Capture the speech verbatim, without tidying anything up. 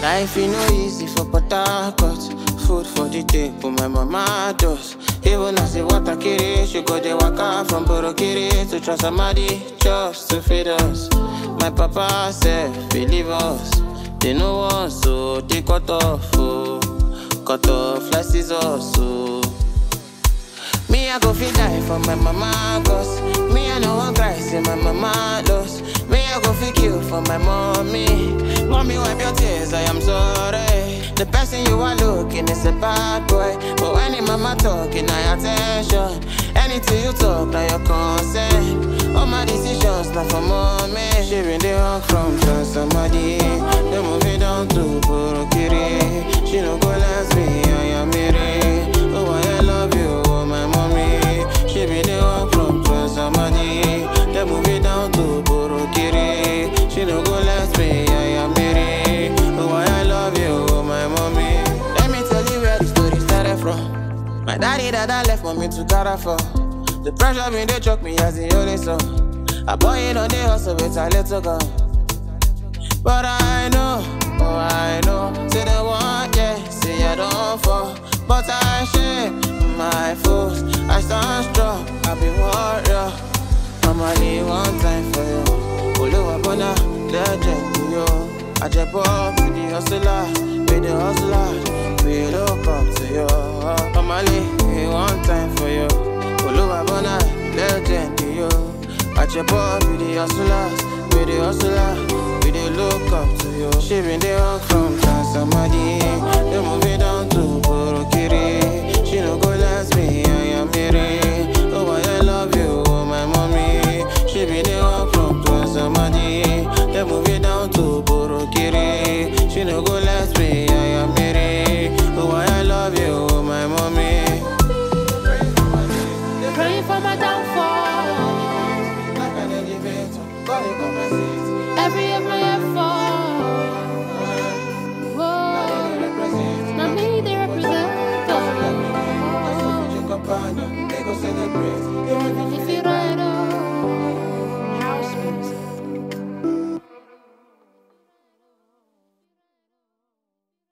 Life is no easy for Port food for the day, but my mama does. Even as the water carry, she go the waka from Borokiri to Trasamadi just to feed us. My papa said, believe us. They know us, so they cut off, oh. Cut off like scissors, so me, I go feel die for my mama, cause me, I know one cry, say my mama lost. Me, I go feel kill for my mommy. Mommy, wipe your tears, I am sorry. The person you are looking is a bad boy, but when your mama talking, I attention. Anything you talk, now your consent. All my decisions, not for mommy. She been the hug from somebody. They move it down to Borokiri. She no go last me, I am Mary. Oh, I love you, oh, my mommy. She been the hug from somebody. They move it down to Borokiri. She no go last me, I am Mary. Oh, I love you, oh, my mommy. Let me tell you where the story started from. My daddy that I left mommy to Cara for. The pressure been they choke me as the only son. I boy it on the hustle with a little gun. But I know, oh I know. Say the one, yeah, say I don't fall. But I share my foes. I stand strong, I be warrior. I'ma leave one time for you. Oluwa bona, legend to you. I jump up with the hustler, with the hustler. We look up to you. I'ma leave one time for you. Oluwa bona, legend to you. I jump up with the hustlers, with the hustler. We dey look up to you. She been the hug from Transamadi. They move it down to Borokiri. She no go last me, I am Mary.